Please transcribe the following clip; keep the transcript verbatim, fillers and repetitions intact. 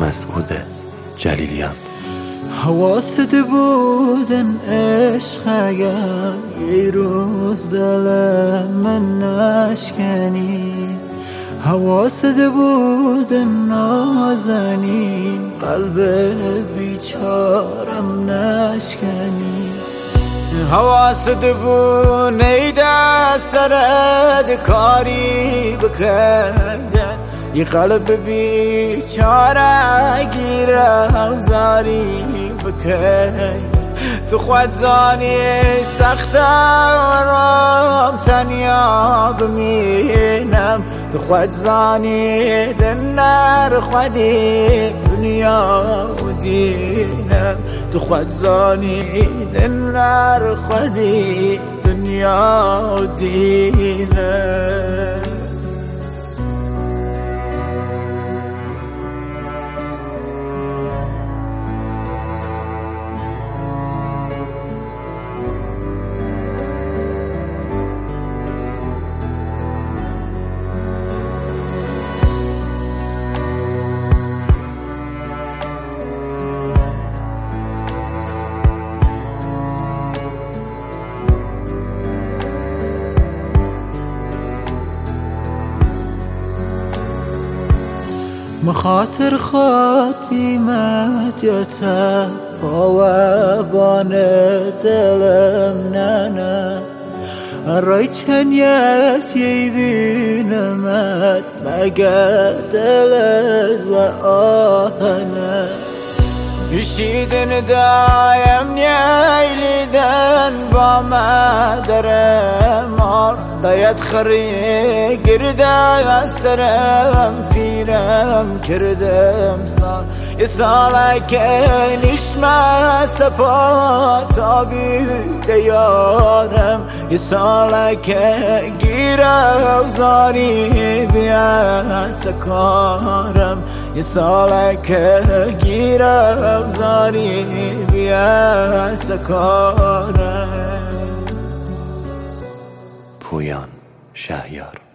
مسعود جلیلیان. حواست بودن عشق اگر یه روز دل من نشکنی، حواست بودن نازنین قلب بیچارم نشکنی، حواست بود نیده سرد کاری بکردن یه قلب بیچاره گیره و زاری بکن. تو خود زانی سخت ورام تنیا بمینم، تو خود زانی دنر خودی دنیا و دینم، تو خود زانی دنر خودی دنیا و دینم. مخاطر خود بیمت یا تفاوبان دلم نه نه، رای چنیت یی بینمت مگر دلت و آهنه. یشیدن دایم نیلیدن با مادرم آر دایت خری گرده سرم پیرم کردم سال یه ساله که نشمه سپا تابی دیارم، یه ساله که گیره و زاری بیا سکارم، یه ساله که گیره و زاری بیا سکارم. پویان شهیار.